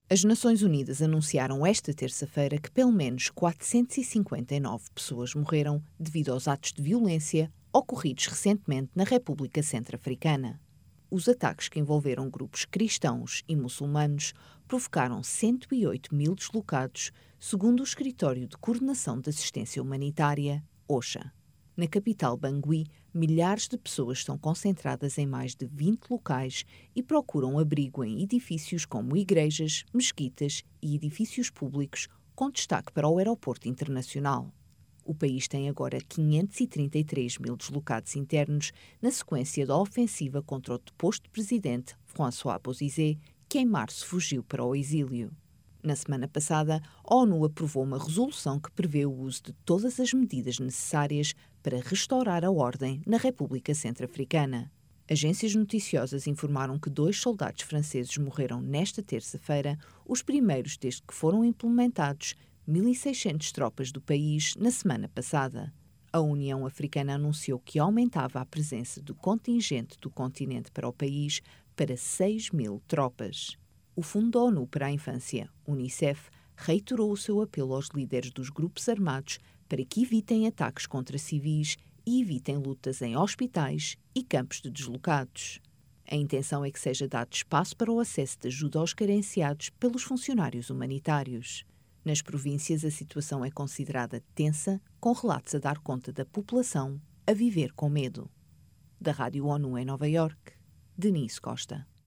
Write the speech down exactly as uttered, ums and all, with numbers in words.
As Nações Unidas anunciaram esta terça-feira que pelo menos quatrocentas e cinquenta e nove pessoas morreram devido aos atos de violência ocorridos recentemente na República Centro-Africana. Os ataques que envolveram grupos cristãos e muçulmanos provocaram cento e oito mil deslocados, segundo o Escritório de Coordenação de Assistência Humanitária, OCHA. Na capital Bangui, milhares de pessoas estão concentradas em mais de vinte locais e procuram abrigo em edifícios como igrejas, mesquitas e edifícios públicos, com destaque para o aeroporto internacional. O país tem agora quinhentos e trinta e três mil deslocados internos na sequência da ofensiva contra o deposto presidente François Bozizé, que em março fugiu para o exílio. Na semana passada, a ONU aprovou uma resolução que prevê o uso de todas as medidas necessárias para restaurar a ordem na República Centro-Africana. Agências noticiosas informaram que dois soldados franceses morreram nesta terça-feira, os primeiros desde que foram implementados mil e seiscentas tropas do país na semana passada. A União Africana anunciou que aumentava a presença do contingente do continente para o país para seis mil tropas. O Fundo da ONU para a Infância, UNICEF, reiterou o seu apelo aos líderes dos grupos armados para que evitem ataques contra civis e evitem lutas em hospitais e campos de deslocados. A intenção é que seja dado espaço para o acesso de ajuda aos carenciados pelos funcionários humanitários. Nas províncias, a situação é considerada tensa, com relatos a dar conta da população a viver com medo. Da Rádio ONU em Nova Iorque, Denise Costa.